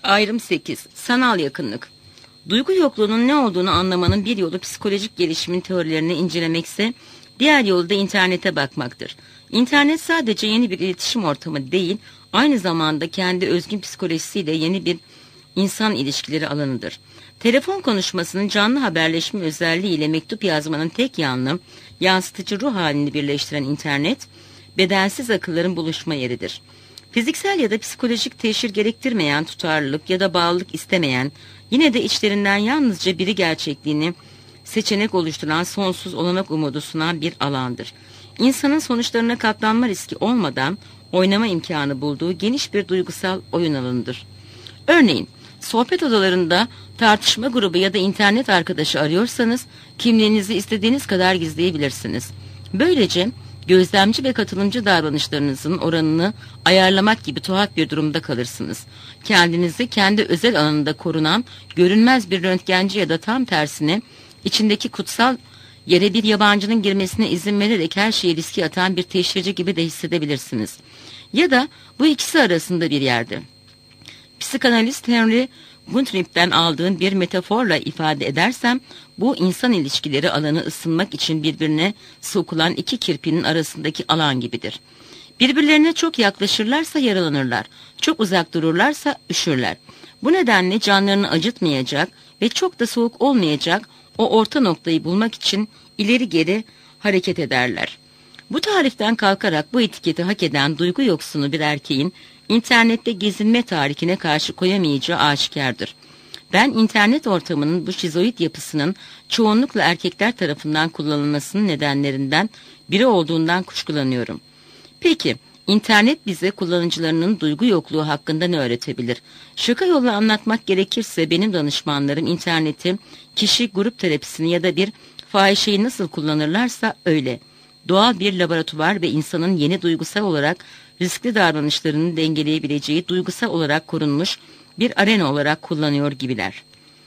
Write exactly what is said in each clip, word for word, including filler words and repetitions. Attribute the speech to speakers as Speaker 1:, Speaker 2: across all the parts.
Speaker 1: Ayrım sekiz. Sanal yakınlık. Duygu yokluğunun ne olduğunu anlamanın bir yolu psikolojik gelişimin teorilerini incelemekse, diğer yolu da internete bakmaktır. İnternet sadece yeni bir iletişim ortamı değil, aynı zamanda kendi özgün psikolojisiyle yeni bir insan ilişkileri alanıdır. Telefon konuşmasının canlı haberleşme özelliğiyle mektup yazmanın tek yanlı, yansıtıcı ruh halini birleştiren internet, bedensiz akılların buluşma yeridir. Fiziksel ya da psikolojik teşhir gerektirmeyen tutarlılık ya da bağlılık istemeyen, yine de içlerinden yalnızca biri gerçekliğini seçenek oluşturan sonsuz olanak umudu sunan bir alandır. İnsanın sonuçlarına katlanma riski olmadan oynama imkanı bulduğu geniş bir duygusal oyun alanıdır. Örneğin, sohbet odalarında tartışma grubu ya da internet arkadaşı arıyorsanız kimliğinizi istediğiniz kadar gizleyebilirsiniz. Böylece gözlemci ve katılımcı davranışlarınızın oranını ayarlamak gibi tuhaf bir durumda kalırsınız. Kendinizi kendi özel alanında korunan görünmez bir röntgenci ya da tam tersine içindeki kutsal yere bir yabancının girmesine izin vererek her şeyi riske atan bir teşhirci gibi de hissedebilirsiniz. Ya da bu ikisi arasında bir yerde. Psikanalist Henry Guntrip'ten aldığım bir metaforla ifade edersem, bu insan ilişkileri alanı ısınmak için birbirine sokulan iki kirpinin arasındaki alan gibidir. Birbirlerine çok yaklaşırlarsa yaralanırlar, çok uzak dururlarsa üşürler. Bu nedenle canlarını acıtmayacak ve çok da soğuk olmayacak o orta noktayı bulmak için ileri geri hareket ederler. Bu tariften kalkarak bu etiketi hak eden duygu yoksunu bir erkeğin internette gezinme tarihine karşı koyamayacağı aşikardır. Ben internet ortamının bu şizoid yapısının çoğunlukla erkekler tarafından kullanılmasının nedenlerinden biri olduğundan kuşkulanıyorum. Peki, internet bize kullanıcılarının duygu yokluğu hakkında ne öğretebilir? Şaka yolla anlatmak gerekirse benim danışmanlarım interneti, kişi grup terapisini ya da bir fahişeyi nasıl kullanırlarsa öyle. Doğal bir laboratuvar ve insanın yeni duygusal olarak riskli davranışlarını dengeleyebileceği duygusal olarak korunmuş bir arena olarak kullanıyor gibiler.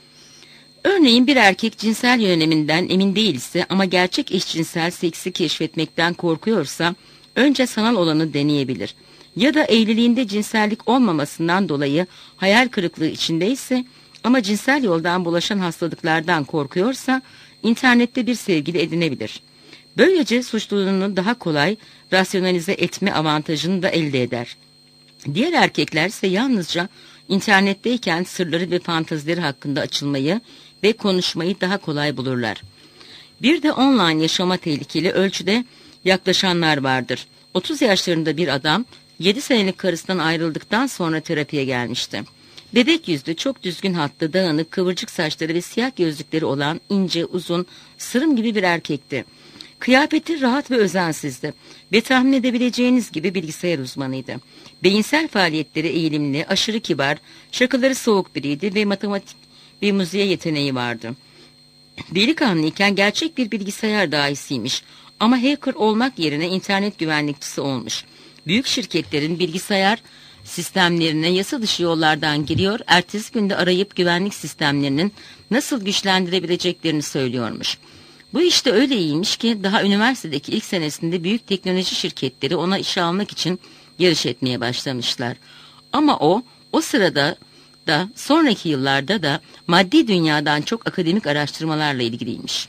Speaker 1: Örneğin bir erkek cinsel yöneliminden emin değilse ama gerçek eşcinsel seksi keşfetmekten korkuyorsa önce sanal olanı deneyebilir. Ya da evliliğinde cinsellik olmamasından dolayı hayal kırıklığı içindeyse ama cinsel yoldan bulaşan hastalıklardan korkuyorsa internette bir sevgili edinebilir. Böylece suçluluğunu daha kolay rasyonalize etme avantajını da elde eder. Diğer erkekler ise yalnızca internetteyken sırları ve fantazileri hakkında açılmayı ve konuşmayı daha kolay bulurlar. Bir de online yaşama tehlikeli ölçüde yaklaşanlar vardır. otuz yaşlarında bir adam yedi senelik karısından ayrıldıktan sonra terapiye gelmişti. Bebek yüzlü, çok düzgün hatlı, dağınık, kıvırcık saçları ve siyah gözlükleri olan ince, uzun, sırım gibi bir erkekti. Kıyafeti rahat ve özensizdi ve tahmin edebileceğiniz gibi bilgisayar uzmanıydı. Beyinsel faaliyetlere eğilimli, aşırı kibar, şakaları soğuk biriydi ve matematik ve müziğe yeteneği vardı. Delikanlıyken gerçek bir bilgisayar dahisiymiş ama hacker olmak yerine internet güvenlikçisi olmuş. Büyük şirketlerin bilgisayar sistemlerine yasa dışı yollardan giriyor, ertesi günde arayıp güvenlik sistemlerinin nasıl güçlendirebileceklerini söylüyormuş. Bu işte öyle iyiymiş ki daha üniversitedeki ilk senesinde büyük teknoloji şirketleri ona işe almak için yarış etmeye başlamışlar. Ama o, o sırada da sonraki yıllarda da maddi dünyadan çok akademik araştırmalarla ilgiliymiş.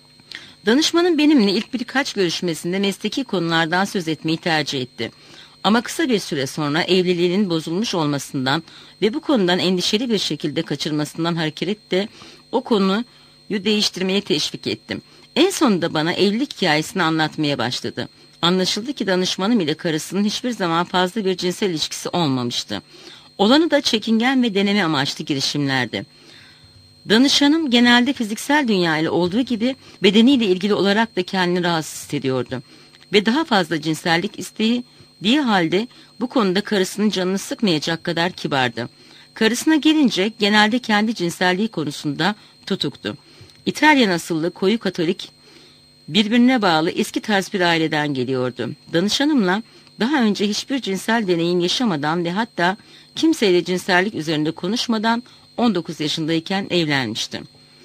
Speaker 1: Danışmanım benimle ilk birkaç görüşmesinde mesleki konulardan söz etmeyi tercih etti. Ama kısa bir süre sonra evliliğinin bozulmuş olmasından ve bu konudan endişeli bir şekilde kaçırmasından hareketle o konuyu değiştirmeye teşvik ettim. En sonunda bana evlilik hikayesini anlatmaya başladı. Anlaşıldı ki danışmanım ile karısının hiçbir zaman fazla bir cinsel ilişkisi olmamıştı. Olanı da çekingen ve deneme amaçlı girişimlerdi. Danışanım genelde fiziksel dünya ile olduğu gibi bedeniyle ilgili olarak da kendini rahatsız hissediyordu. Ve daha fazla cinsellik isteği diye halde bu konuda karısının canını sıkmayacak kadar kibardı. Karısına gelince genelde kendi cinselliği konusunda tutuktu. İtalyan asıllı koyu Katolik, birbirine bağlı eski tarz bir aileden geliyordu. Danışanımla daha önce hiçbir cinsel deneyim yaşamadan ve hatta kimseyle cinsellik üzerinde konuşmadan on dokuz yaşındayken evlenmişti.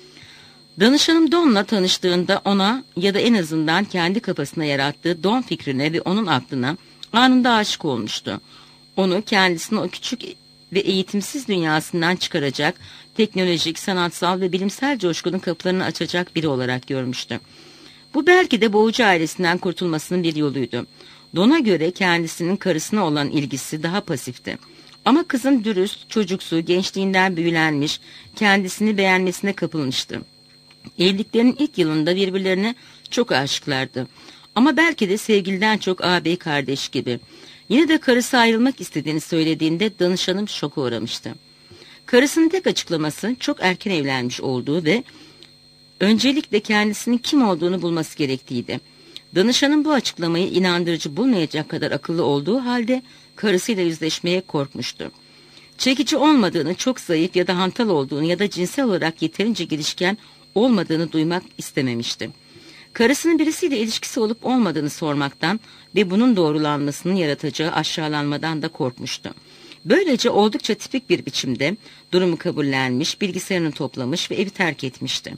Speaker 1: Danışanım Don'la tanıştığında ona ya da en azından kendi kafasına yarattığı Don fikrine ve onun aklına anında aşık olmuştu. Onu kendisine o küçük ve eğitimsiz dünyasından çıkaracak, teknolojik, sanatsal ve bilimsel coşkunun kapılarını açacak biri olarak görmüştü. Bu belki de boğucu ailesinden kurtulmasının bir yoluydu. Don'a göre kendisinin karısına olan ilgisi daha pasifti. Ama kızın dürüst, çocuksu, gençliğinden büyülenmiş, kendisini beğenmesine kapılmıştı. Evliliklerinin ilk yılında birbirlerine çok aşıklardı. Ama belki de sevgiliden çok ağabey kardeş gibi. Yine de karısı ayrılmak istediğini söylediğinde danışanım şoka uğramıştı. Karısının tek açıklaması çok erken evlenmiş olduğu ve öncelikle kendisinin kim olduğunu bulması gerektiğiydi. Danışanın bu açıklamayı inandırıcı bulmayacak kadar akıllı olduğu halde karısıyla yüzleşmeye korkmuştu. Çekici olmadığını, çok zayıf ya da hantal olduğunu ya da cinsel olarak yeterince girişken olmadığını duymak istememişti. Karısının birisiyle ilişkisi olup olmadığını sormaktan ve bunun doğrulanmasının yaratacağı aşağılanmadan da korkmuştu. Böylece oldukça tipik bir biçimde durumu kabullenmiş, bilgisayarını toplamış ve evi terk etmişti.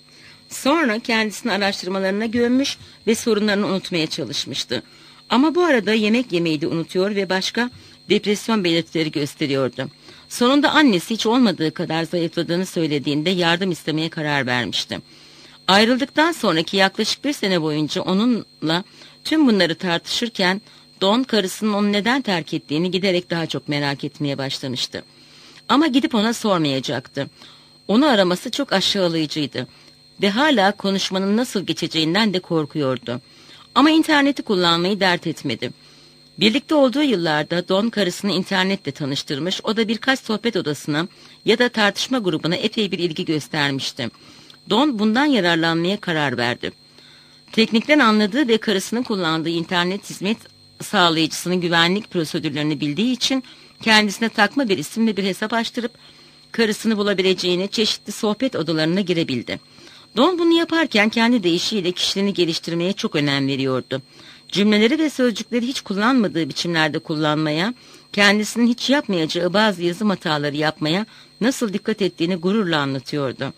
Speaker 1: Sonra kendisini araştırmalarına gömmüş ve sorunlarını unutmaya çalışmıştı. Ama bu arada yemek yemeyi de unutuyor ve başka depresyon belirtileri gösteriyordu. Sonunda annesi hiç olmadığı kadar zayıfladığını söylediğinde yardım istemeye karar vermişti. Ayrıldıktan sonraki yaklaşık bir sene boyunca onunla tüm bunları tartışırken Don karısının onu neden terk ettiğini giderek daha çok merak etmeye başlamıştı. Ama gidip ona sormayacaktı. Onu araması çok aşağılayıcıydı ve hala konuşmanın nasıl geçeceğinden de korkuyordu. Ama interneti kullanmayı dert etmedi. Birlikte olduğu yıllarda Don karısını internetle tanıştırmış, o da birkaç sohbet odasına ya da tartışma grubuna epey bir ilgi göstermişti. Don bundan yararlanmaya karar verdi. Teknikten anladığı ve karısının kullandığı internet hizmet sağlayıcısının güvenlik prosedürlerini bildiği için kendisine takma bir isim ve bir hesap açtırıp karısını bulabileceğine çeşitli sohbet odalarına girebildi. Don bunu yaparken kendi deyişiyle kişiliğini geliştirmeye çok önem veriyordu. Cümleleri ve sözcükleri hiç kullanmadığı biçimlerde kullanmaya, kendisinin hiç yapmayacağı bazı yazım hataları yapmaya nasıl dikkat ettiğini gururla anlatıyordu.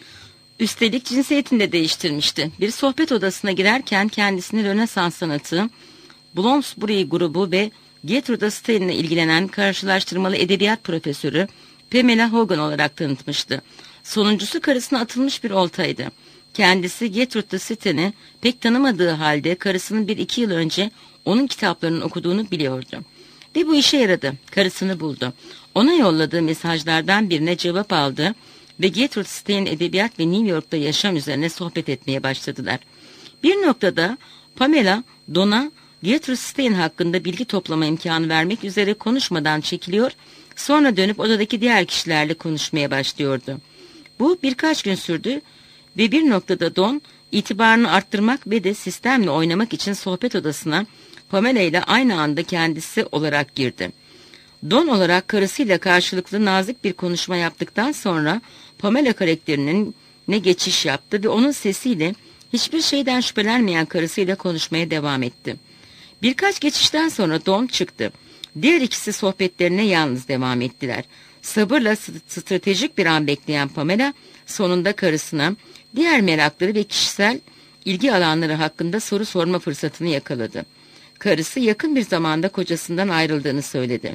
Speaker 1: Üstelik cinsiyetini de değiştirmişti. Bir sohbet odasına girerken kendisini Rönesans sanatı, Bloomsbury grubu ve Gertrude Stein ile ilgilenen karşılaştırmalı edebiyat profesörü Pamela Hogan olarak tanıtmıştı. Sonuncusu karısına atılmış bir oltaydı. Kendisi Gertrude Stein'i pek tanımadığı halde karısının bir iki yıl önce onun kitaplarını okuduğunu biliyordu. Ve bu işe yaradı. Karısını buldu. Ona yolladığı mesajlardan birine cevap aldı ve Gertrude Stein edebiyat ve New York'ta yaşam üzerine sohbet etmeye başladılar. Bir noktada Pamela, Don'a Gertrude Stein hakkında bilgi toplama imkanı vermek üzere konuşmadan çekiliyor, sonra dönüp odadaki diğer kişilerle konuşmaya başlıyordu. Bu birkaç gün sürdü ve bir noktada Don, itibarını arttırmak ve de sistemle oynamak için sohbet odasına Pamela ile aynı anda kendisi olarak girdi. Don olarak karısıyla karşılıklı nazik bir konuşma yaptıktan sonra Pamela karakterinin ne geçiş yaptı ve onun sesiyle hiçbir şeyden şüphelenmeyen karısıyla konuşmaya devam etti. Birkaç geçişten sonra Don çıktı. Diğer ikisi sohbetlerine yalnız devam ettiler. Sabırla stratejik bir an bekleyen Pamela sonunda karısına diğer merakları ve kişisel ilgi alanları hakkında soru sorma fırsatını yakaladı. Karısı yakın bir zamanda kocasından ayrıldığını söyledi.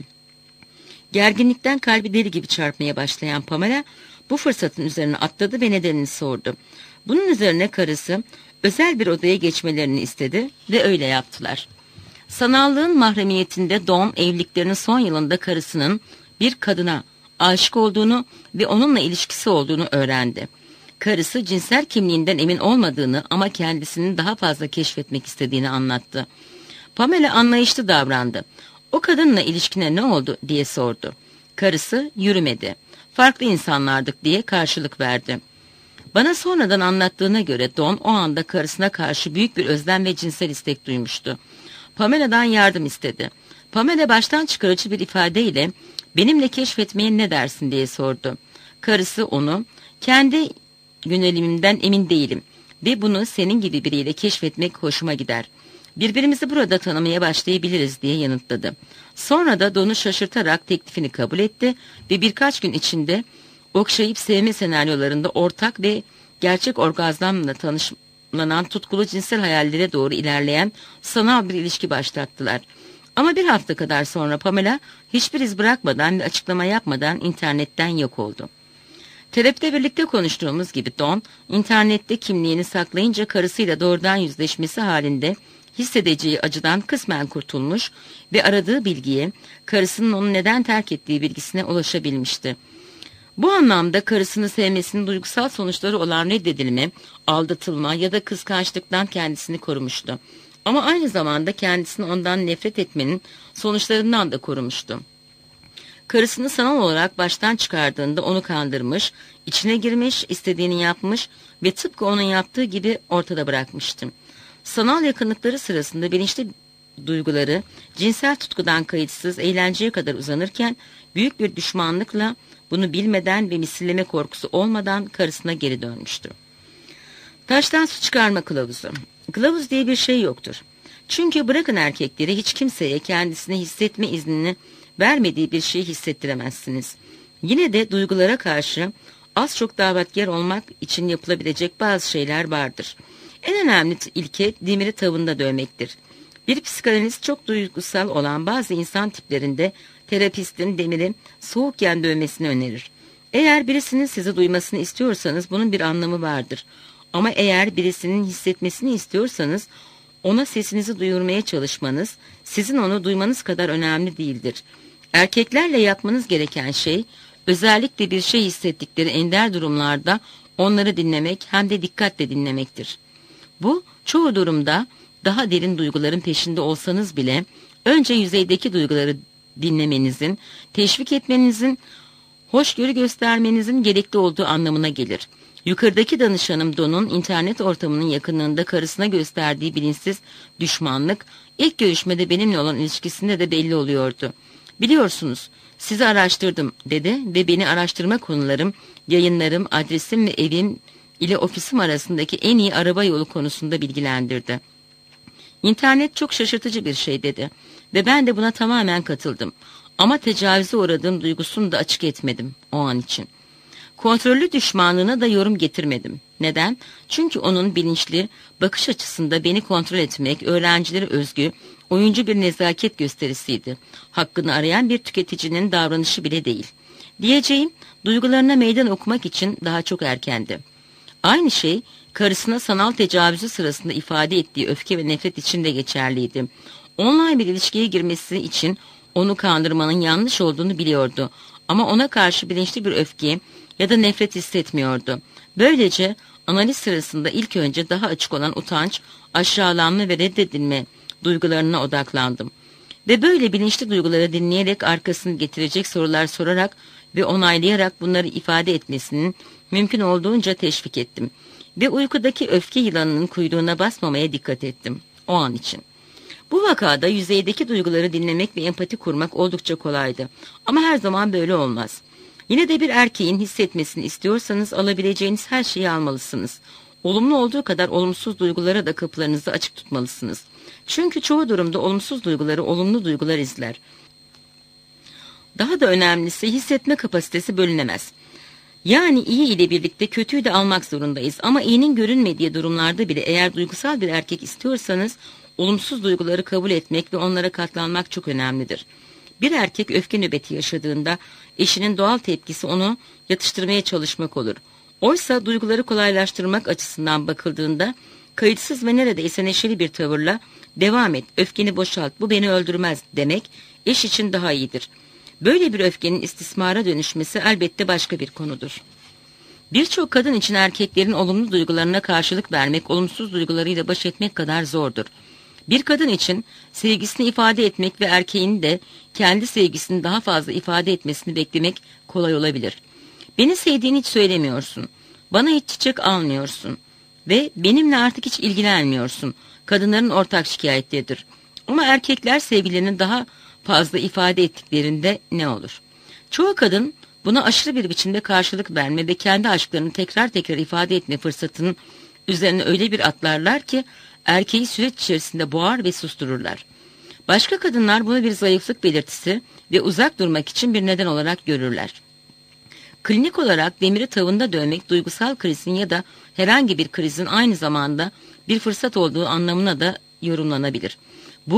Speaker 1: Gerginlikten kalbi deli gibi çarpmaya başlayan Pamela bu fırsatın üzerine atladı ve nedenini sordu. Bunun üzerine karısı özel bir odaya geçmelerini istedi ve öyle yaptılar. Sanallığın mahremiyetinde Don evliliklerinin son yılında karısının bir kadına aşık olduğunu ve onunla ilişkisi olduğunu öğrendi. Karısı cinsel kimliğinden emin olmadığını ama kendisini daha fazla keşfetmek istediğini anlattı. Pamela anlayışlı davrandı. O kadınla ilişkine ne oldu diye sordu. Karısı yürümedi. Farklı insanlardık diye karşılık verdi. Bana sonradan anlattığına göre Don o anda karısına karşı büyük bir özlem ve cinsel istek duymuştu. Pamela'dan yardım istedi. Pamela baştan çıkarıcı bir ifadeyle benimle keşfetmeye ne dersin diye sordu. Karısı onu kendi yönelimimden emin değilim ve bunu senin gibi biriyle keşfetmek hoşuma gider. Birbirimizi burada tanımaya başlayabiliriz diye yanıtladı. Sonra da Don'u şaşırtarak teklifini kabul etti ve birkaç gün içinde okşayıp sevme senaryolarında ortak ve gerçek orgazmla tanışlanan tutkulu cinsel hayallere doğru ilerleyen sanal bir ilişki başlattılar. Ama bir hafta kadar sonra Pamela hiçbir iz bırakmadan ve açıklama yapmadan internetten yok oldu. Terapide birlikte konuştuğumuz gibi Don, internette kimliğini saklayınca karısıyla doğrudan yüzleşmesi halinde hissedeceği acıdan kısmen kurtulmuş ve aradığı bilgiye, karısının onu neden terk ettiği bilgisine ulaşabilmişti. Bu anlamda karısını sevmesinin duygusal sonuçları olan reddedilme, aldatılma ya da kıskançlıktan kendisini korumuştu. Ama aynı zamanda kendisini ondan nefret etmenin sonuçlarından da korumuştu. Karısını sanal olarak baştan çıkardığında onu kandırmış, içine girmiş, istediğini yapmış ve tıpkı onun yaptığı gibi ortada bırakmıştı. Sanal yakınlıkları sırasında bilinçli duyguları cinsel tutkudan kayıtsız eğlenceye kadar uzanırken büyük bir düşmanlıkla bunu bilmeden ve misilleme korkusu olmadan karısına geri dönmüştü. Taştan su çıkarma kılavuzu. Kılavuz diye bir şey yoktur. Çünkü bırakın erkekleri hiç kimseye kendisine hissetme iznini vermediği bir şeyi hissettiremezsiniz. Yine de duygulara karşı az çok davetkar olmak için yapılabilecek bazı şeyler vardır. En önemli ilke demiri tavında dövmektir. Bir psikanalist çok duygusal olan bazı insan tiplerinde terapistin demiri soğukken dövmesini önerir. Eğer birisinin sizi duymasını istiyorsanız bunun bir anlamı vardır. Ama eğer birisinin hissetmesini istiyorsanız ona sesinizi duyurmaya çalışmanız sizin onu duymanız kadar önemli değildir. Erkeklerle yapmanız gereken şey özellikle bir şey hissettikleri ender durumlarda onları dinlemek hem de dikkatle dinlemektir. Bu çoğu durumda daha derin duyguların peşinde olsanız bile önce yüzeydeki duyguları dinlemenizin, teşvik etmenizin, hoşgörü göstermenizin gerekli olduğu anlamına gelir. Yukarıdaki danışanım Don'un internet ortamının yakınlığında karısına gösterdiği bilinçsiz düşmanlık ilk görüşmede benimle olan ilişkisinde de belli oluyordu. Biliyorsunuz, sizi araştırdım dedi ve beni araştırma konularım, yayınlarım, adresim ve evim ile ofisim arasındaki en iyi araba yolu konusunda bilgilendirdi. İnternet çok şaşırtıcı bir şey dedi ve ben de buna tamamen katıldım. Ama tecavüze uğradığım duygusunu da açık etmedim o an için. Kontrollü düşmanlığına da yorum getirmedim. Neden? Çünkü onun bilinçli bakış açısında beni kontrol etmek öğrencilere özgü, oyuncu bir nezaket gösterisiydi. Hakkını arayan bir tüketicinin davranışı bile değil. Diyeceğim, duygularına meydan okumak için daha çok erkendi. Aynı şey karısına sanal tecavüzü sırasında ifade ettiği öfke ve nefret için de geçerliydi. Online bir ilişkiye girmesi için onu kandırmanın yanlış olduğunu biliyordu. Ama ona karşı bilinçli bir öfke ya da nefret hissetmiyordu. Böylece analiz sırasında ilk önce daha açık olan utanç, aşağılanma ve reddedilme duygularına odaklandım. Ve böyle bilinçli duyguları dinleyerek arkasını getirecek sorular sorarak ve onaylayarak bunları ifade etmesinin mümkün olduğunca teşvik ettim. Ve uykudaki öfke yılanının kuyruğuna basmamaya dikkat ettim o an için. Bu vakada yüzeydeki duyguları dinlemek ve empati kurmak oldukça kolaydı. Ama her zaman böyle olmaz. Yine de bir erkeğin hissetmesini istiyorsanız alabileceğiniz her şeyi almalısınız. Olumlu olduğu kadar olumsuz duygulara da kapılarınızı açık tutmalısınız. Çünkü çoğu durumda olumsuz duyguları olumlu duygular izler. Daha da önemlisi hissetme kapasitesi bölünemez. Yani iyi ile birlikte kötüyü de almak zorundayız. Ama iyinin görünmediği durumlarda bile eğer duygusal bir erkek istiyorsanız olumsuz duyguları kabul etmek ve onlara katlanmak çok önemlidir. Bir erkek öfke nöbeti yaşadığında eşinin doğal tepkisi onu yatıştırmaya çalışmak olur. Oysa duyguları kolaylaştırmak açısından bakıldığında kayıtsız ve neredeyse neşeli bir tavırla devam et, öfkeni boşalt, bu beni öldürmez demek eş için daha iyidir. Böyle bir öfkenin istismara dönüşmesi elbette başka bir konudur. Birçok kadın için erkeklerin olumlu duygularına karşılık vermek, olumsuz duygularıyla baş etmek kadar zordur. Bir kadın için sevgisini ifade etmek ve erkeğin de kendi sevgisini daha fazla ifade etmesini beklemek kolay olabilir. Beni sevdiğini hiç söylemiyorsun, bana hiç çiçek almıyorsun ve benimle artık hiç ilgilenmiyorsun. Kadınların ortak şikayetleridir. Ama erkekler sevgilerini daha fazla ifade ettiklerinde ne olur? Çoğu kadın buna aşırı bir biçimde karşılık verme ve kendi aşklarını tekrar tekrar ifade etme fırsatının üzerine öyle bir atlarlar ki erkeği süreç içerisinde boğar ve sustururlar. Başka kadınlar bunu bir zayıflık belirtisi ve uzak durmak için bir neden olarak görürler. Klinik olarak demiri tavında dövmek duygusal krizin ya da herhangi bir krizin aynı zamanda bir fırsat olduğu anlamına da yorumlanabilir. Bu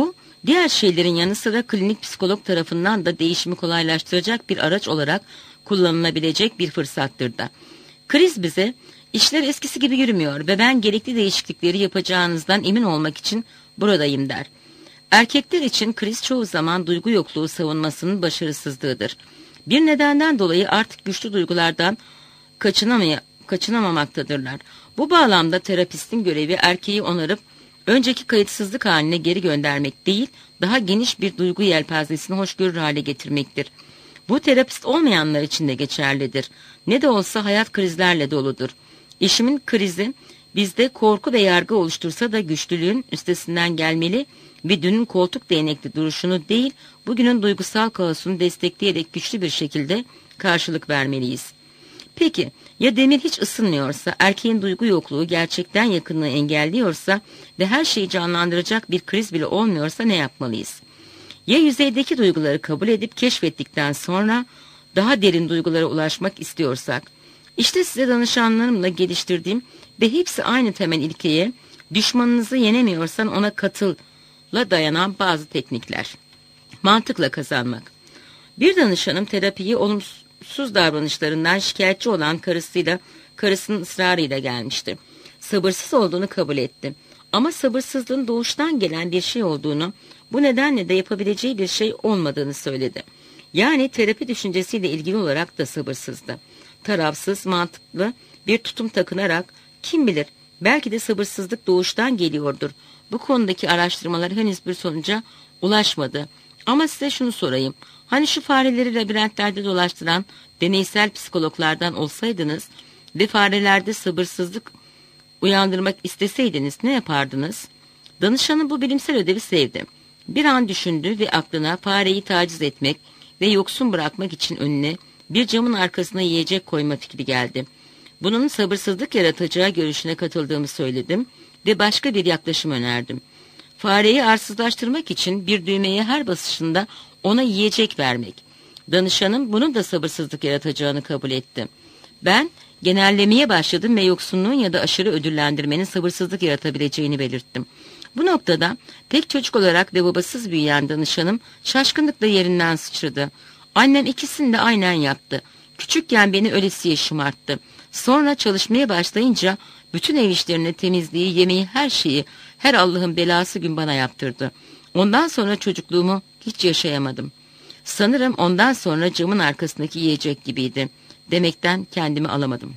Speaker 1: Diğer şeylerin yanı sıra klinik psikolog tarafından da değişimi kolaylaştıracak bir araç olarak kullanılabilecek bir fırsattır da. Kriz bize işler eskisi gibi yürümüyor ve ben gerekli değişiklikleri yapacağınızdan emin olmak için buradayım der. Erkekler için kriz çoğu zaman duygu yokluğu savunmasının başarısızlığıdır. Bir nedenden dolayı artık güçlü duygulardan kaçınamaya, kaçınamamaktadırlar. Bu bağlamda terapistin görevi erkeği onarıp önceki kayıtsızlık haline geri göndermek değil, daha geniş bir duygu yelpazesini hoşgörür hale getirmektir. Bu terapist olmayanlar için de geçerlidir. Ne de olsa hayat krizlerle doludur. Eşimin krizi bizde korku ve yargı oluştursa da güçlülüğün üstesinden gelmeli ve dünün koltuk değnekli duruşunu değil, bugünün duygusal kaosunu destekleyerek güçlü bir şekilde karşılık vermeliyiz. Peki, ya demir hiç ısınmıyorsa, erkeğin duygu yokluğu gerçekten yakınlığı engelliyorsa ve her şeyi canlandıracak bir kriz bile olmuyorsa ne yapmalıyız? Ya yüzeydeki duyguları kabul edip keşfettikten sonra daha derin duygulara ulaşmak istiyorsak? İşte size danışanlarımla geliştirdiğim ve hepsi aynı temel ilkeye, düşmanınızı yenemiyorsan ona katılla dayanan bazı teknikler. Mantıkla kazanmak. Bir danışanım terapiyi olumsuz davranışlarından şikayetçi olan karısıyla, karısının ısrarıyla gelmişti. Sabırsız olduğunu kabul etti. Ama sabırsızlığın doğuştan gelen bir şey olduğunu, bu nedenle de yapabileceği bir şey olmadığını söyledi. Yani terapi düşüncesiyle ilgili olarak da sabırsızdı. Tarafsız, mantıklı bir tutum takınarak, kim bilir belki de sabırsızlık doğuştan geliyordur. Bu konudaki araştırmalar henüz bir sonuca ulaşmadı. Ama size şunu sorayım. Hani şu fareleri labirentlerde dolaştıran deneysel psikologlardan olsaydınız ve farelerde sabırsızlık uyandırmak isteseydiniz ne yapardınız? Danışanın bu bilimsel ödevi sevdi. Bir an düşündü ve aklına fareyi taciz etmek ve yoksun bırakmak için önüne bir camın arkasına yiyecek koyma fikri geldi. Bunun sabırsızlık yaratacağı görüşüne katıldığımı söyledim ve başka bir yaklaşım önerdim. Fareyi arsızlaştırmak için bir düğmeye her basışında ona yiyecek vermek. Danışanım bunun da sabırsızlık yaratacağını kabul etti. Ben genellemeye başladım ve yoksunluğun ya da aşırı ödüllendirmenin sabırsızlık yaratabileceğini belirttim. Bu noktada tek çocuk olarak ve babasız büyüyen danışanım şaşkınlıkla yerinden sıçradı. Annem ikisini de aynen yaptı. Küçükken beni ölesiye şımarttı. Sonra çalışmaya başlayınca bütün ev işlerini, temizliği, yemeği, her şeyi, her Allah'ın belası gün bana yaptırdı. Ondan sonra çocukluğumu hiç yaşayamadım. Sanırım ondan sonra camın arkasındaki yiyecek gibiydi. Demekten kendimi alamadım.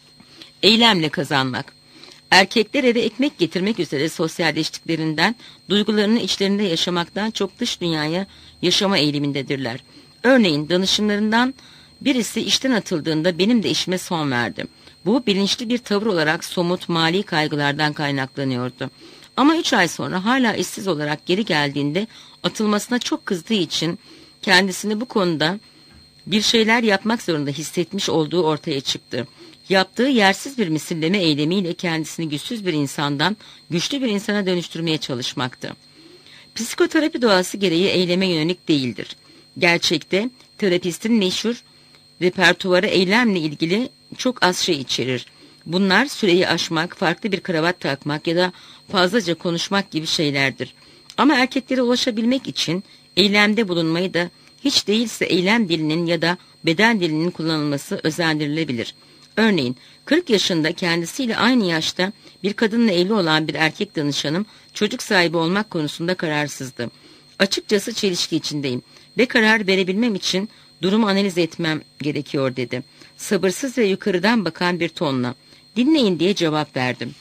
Speaker 1: Eylemle kazanmak. Erkekler eve ekmek getirmek üzere sosyalleştiklerinden, duygularını içlerinde yaşamaktan çok dış dünyaya yaşama eğilimindedirler. Örneğin danışımlarından birisi işten atıldığında benim de işime son verdim. Bu bilinçli bir tavır olarak somut mali kaygılardan kaynaklanıyordu. Ama üç ay sonra hala işsiz olarak geri geldiğinde atılmasına çok kızdığı için kendisini bu konuda bir şeyler yapmak zorunda hissetmiş olduğu ortaya çıktı. Yaptığı yersiz bir misilleme eylemiyle kendisini güçsüz bir insandan güçlü bir insana dönüştürmeye çalışmaktı. Psikoterapi doğası gereği eyleme yönelik değildir. Gerçekte terapistin meşhur repertuarı eylemle ilgili çok az şey içerir. Bunlar süreyi aşmak, farklı bir kravat takmak ya da fazlaca konuşmak gibi şeylerdir. Ama erkeklere ulaşabilmek için eylemde bulunmayı da hiç değilse eylem dilinin ya da beden dilinin kullanılması özendirilebilir. Örneğin kırk yaşında kendisiyle aynı yaşta bir kadınla evli olan bir erkek danışanım çocuk sahibi olmak konusunda kararsızdı. Açıkçası çelişki içindeyim ve karar verebilmem için durumu analiz etmem gerekiyor dedi. Sabırsız ve yukarıdan bakan bir tonla. Dinleyin diye cevap verdim.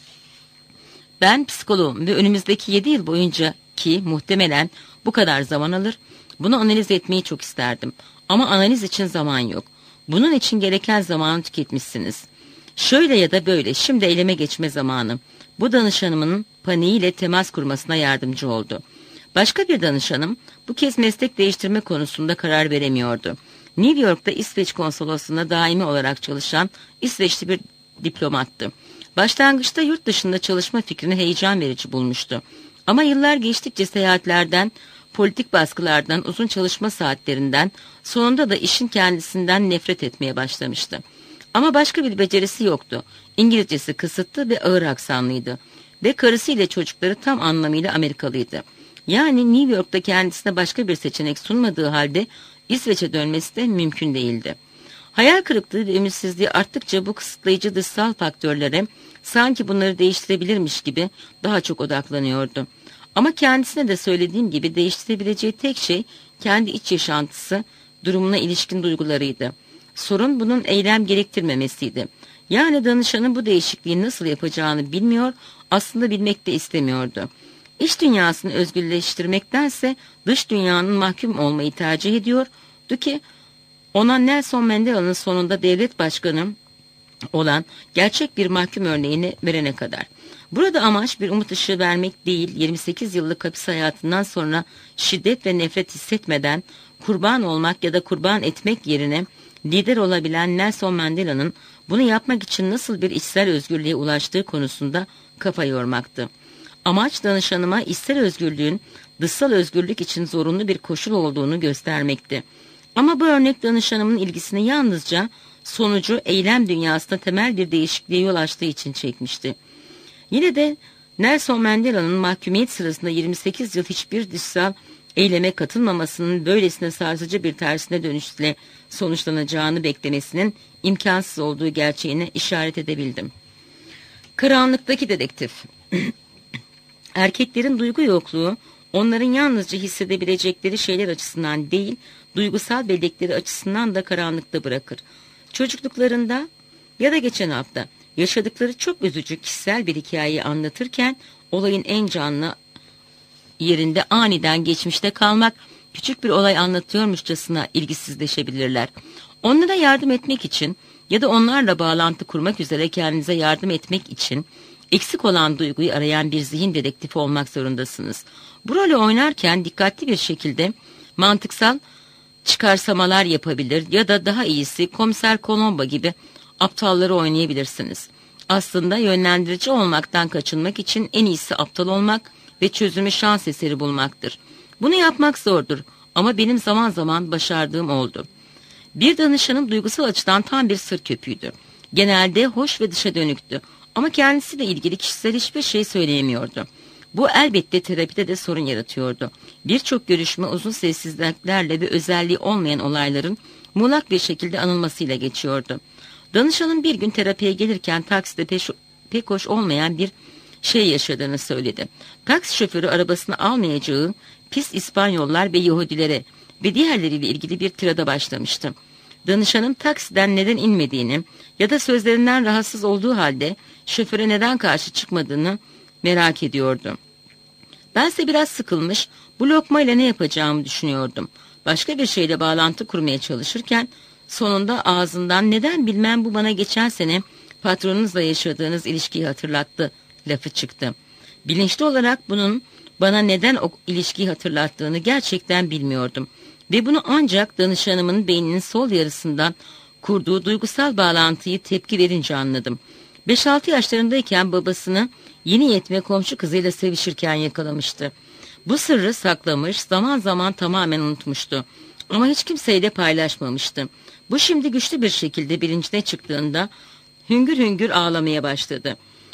Speaker 1: Ben psikoloğum ve önümüzdeki yedi yıl boyunca ki muhtemelen bu kadar zaman alır, bunu analiz etmeyi çok isterdim. Ama analiz için zaman yok. Bunun için gereken zamanı tüketmişsiniz. Şöyle ya da böyle şimdi eyleme geçme zamanı. Bu danışanımın paniğiyle temas kurmasına yardımcı oldu. Başka bir danışanım bu kez meslek değiştirme konusunda karar veremiyordu. New York'ta İsveç konsolosluğunda daimi olarak çalışan İsveçli bir diplomattı. Başlangıçta yurt dışında çalışma fikrini heyecan verici bulmuştu. Ama yıllar geçtikçe seyahatlerden, politik baskılardan, uzun çalışma saatlerinden, sonunda da işin kendisinden nefret etmeye başlamıştı. Ama başka bir becerisi yoktu. İngilizcesi kısıtlı ve ağır aksanlıydı. Ve karısı ile çocukları tam anlamıyla Amerikalıydı. Yani New York'ta kendisine başka bir seçenek sunmadığı halde İsveç'e dönmesi de mümkün değildi. Hayal kırıklığı ve ümitsizliği arttıkça bu kısıtlayıcı dışsal faktörlere sanki bunları değiştirebilirmiş gibi daha çok odaklanıyordu. Ama kendisine de söylediğim gibi değiştirebileceği tek şey kendi iç yaşantısı, durumuna ilişkin duygularıydı. Sorun bunun eylem gerektirmemesiydi. Yani danışanın bu değişikliği nasıl yapacağını bilmiyor, aslında bilmek de istemiyordu. İç dünyasını özgürleştirmektense dış dünyanın mahkum olmayı tercih ediyordu ki ona Nelson Mandela'nın sonunda devlet başkanı olan gerçek bir mahkum örneğini verene kadar. Burada amaç bir umut ışığı vermek değil, yirmi sekiz yıllık hapis hayatından sonra şiddet ve nefret hissetmeden kurban olmak ya da kurban etmek yerine lider olabilen Nelson Mandela'nın bunu yapmak için nasıl bir içsel özgürlüğe ulaştığı konusunda kafa yormaktı. Amaç danışanıma içsel özgürlüğün dışsal özgürlük için zorunlu bir koşul olduğunu göstermekti. Ama bu örnek danışanımın ilgisini yalnızca sonucu eylem dünyasında temel bir değişikliğe yol açtığı için çekmişti. Yine de Nelson Mandela'nın mahkumiyet sırasında yirmi sekiz yıl hiçbir dışsal eyleme katılmamasının böylesine sarsıcı bir tersine dönüşle sonuçlanacağını beklemesinin imkansız olduğu gerçeğine işaret edebildim. Karanlıktaki dedektif. Erkeklerin duygu yokluğu onların yalnızca hissedebilecekleri şeyler açısından değil, duygusal bellekleri açısından da karanlıkta bırakır. Çocukluklarında ya da geçen hafta yaşadıkları çok üzücü kişisel bir hikayeyi anlatırken olayın en canlı yerinde aniden geçmişte kalmak, küçük bir olay anlatıyormuşçasına ilgisizleşebilirler. Onlara yardım etmek için ya da onlarla bağlantı kurmak üzere kendinize yardım etmek için eksik olan duyguyu arayan bir zihin dedektifi olmak zorundasınız. Bu rolü oynarken dikkatli bir şekilde mantıksal çıkarsamalar yapabilir ya da daha iyisi Komiser Colombo gibi aptalları oynayabilirsiniz. Aslında yönlendirici olmaktan kaçınmak için en iyisi aptal olmak ve çözümü şans eseri bulmaktır. Bunu yapmak zordur ama benim zaman zaman başardığım oldu. Bir danışanım duygusal açıdan tam bir sır köpüğüydü. Genelde hoş ve dışa dönüktü ama kendisiyle ilgili kişisel hiçbir şey söyleyemiyordu. Bu elbette terapide de sorun yaratıyordu. Birçok görüşme uzun sessizliklerle ve özelliği olmayan olayların muğlak bir şekilde anılmasıyla geçiyordu. Danışanın bir gün terapiye gelirken takside peş, pek hoş olmayan bir şey yaşadığını söyledi. Taksi şoförü arabasını almayacağı pis İspanyollar ve Yahudilere ve diğerleriyle ilgili bir tirada başlamıştı. Danışanın taksiden neden inmediğini ya da sözlerinden rahatsız olduğu halde şoföre neden karşı çıkmadığını merak ediyordu. Bense biraz sıkılmış, bu lokmayla ne yapacağımı düşünüyordum. Başka bir şeyle bağlantı kurmaya çalışırken sonunda ağzından neden bilmem bu bana geçen sene patronunuzla yaşadığınız ilişkiyi hatırlattı lafı çıktı. Bilinçli olarak bunun bana neden o ilişkiyi hatırlattığını gerçekten bilmiyordum. Ve bunu ancak danışanımın beyninin sol yarısından kurduğu duygusal bağlantıyı tepki verince anladım. beş altı yaşlarındayken babasını yeni yetme komşu kızıyla sevişirken yakalamıştı. Bu sırrı saklamış, zaman zaman tamamen unutmuştu. Ama hiç kimseyle paylaşmamıştı. Bu şimdi güçlü bir şekilde bilincine çıktığında hüngür hüngür ağlamaya başladı.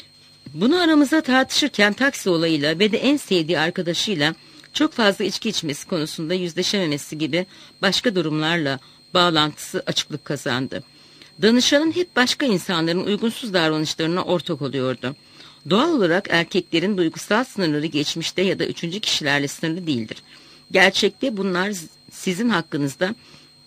Speaker 1: Bunu aramıza tartışırken taksi olayıyla ve de en sevdiği arkadaşıyla çok fazla içki içmesi konusunda yüzleşememesi gibi başka durumlarla bağlantısı açıklık kazandı. Danışanın hep başka insanların uygunsuz davranışlarına ortak oluyordu. Doğal olarak erkeklerin duygusal sınırları geçmişte ya da üçüncü kişilerle sınırlı değildir. Gerçekte bunlar sizin hakkınızda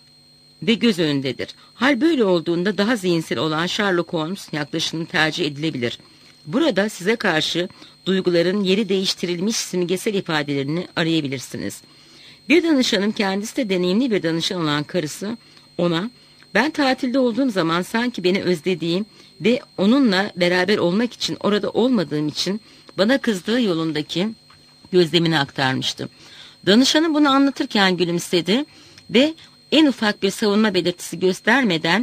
Speaker 1: ve göz önündedir. Hal böyle olduğunda daha zihinsel olan Sherlock Holmes yaklaşımı tercih edilebilir. Burada size karşı duyguların yeri değiştirilmiş simgesel ifadelerini arayabilirsiniz. Bir danışanım, kendisi de deneyimli bir danışan olan karısı, ona ben tatilde olduğum zaman sanki beni özlediğim ve onunla beraber olmak için orada olmadığım için bana kızdığı yolundaki gözlemini aktarmıştı. Danışanım bunu anlatırken gülümsedi ve en ufak bir savunma belirtisi göstermeden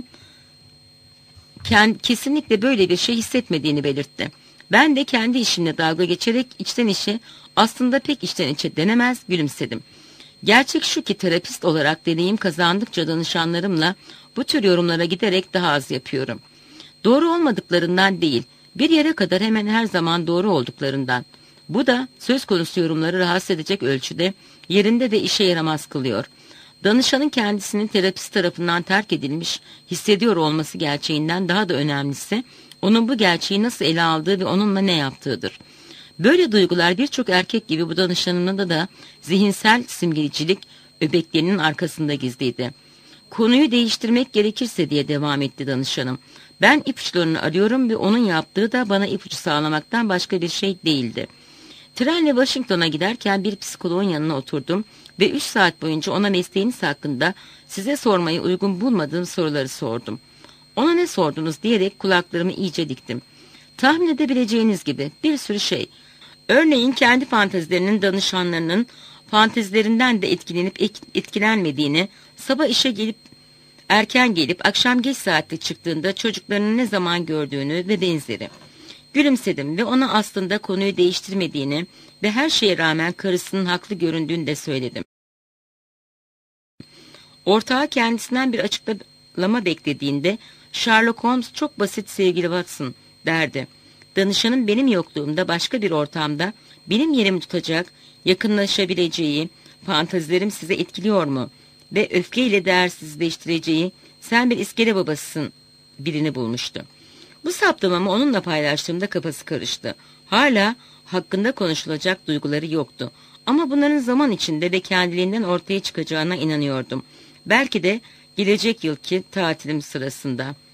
Speaker 1: kesinlikle böyle bir şey hissetmediğini belirtti. Ben de kendi işimle dalga geçerek içten içe, aslında pek içten içe denemez gülümsedim. Gerçek şu ki terapist olarak deneyim kazandıkça danışanlarımla bu tür yorumlara giderek daha az yapıyorum. Doğru olmadıklarından değil, bir yere kadar hemen her zaman doğru olduklarından. Bu da söz konusu yorumları rahatsız edecek ölçüde yerinde ve işe yaramaz kılıyor. Danışanın kendisinin terapist tarafından terk edilmiş hissediyor olması gerçeğinden daha da önemlisi, onun bu gerçeği nasıl ele aldığı ve onunla ne yaptığıdır. Böyle duygular birçok erkek gibi bu danışanımda da zihinsel simgelicilik öbeklerinin arkasında gizliydi. Konuyu değiştirmek gerekirse diye devam etti danışanım. Ben ipuçlarını arıyorum ve onun yaptığı da bana ipucu sağlamaktan başka bir şey değildi. Trenle Washington'a giderken bir psikoloğun yanına oturdum ve üç saat boyunca ona mesleğiniz hakkında size sormayı uygun bulmadığım soruları sordum. Ona ne sordunuz diyerek kulaklarımı iyice diktim. Tahmin edebileceğiniz gibi bir sürü şey. Örneğin kendi fantezilerinin danışanlarının fantezilerinden de etkilenip etkilenmediğini, sabah işe gelip erken gelip akşam geç saatte çıktığında çocuklarını ne zaman gördüğünü ve benzeri. Gülümsedim ve ona aslında konuyu değiştirmediğini ve her şeye rağmen karısının haklı göründüğünü de söyledim. Ortağı kendisinden bir açıklama beklediğinde Sherlock Holmes çok basit sevgili Watson derdi. Danışanın benim yokluğumda başka bir ortamda benim yerimi tutacak, yakınlaşabileceği, fantazilerim size etkiliyor mu ve öfkeyle değersizleştireceği sen bir iskele babasısın birini bulmuştu. Bu saptamamı onunla paylaştığımda kafası karıştı. Hala hakkında konuşulacak duyguları yoktu. Ama bunların zaman içinde ve kendiliğinden ortaya çıkacağına inanıyordum. Belki de gelecek yılki tatilim sırasında.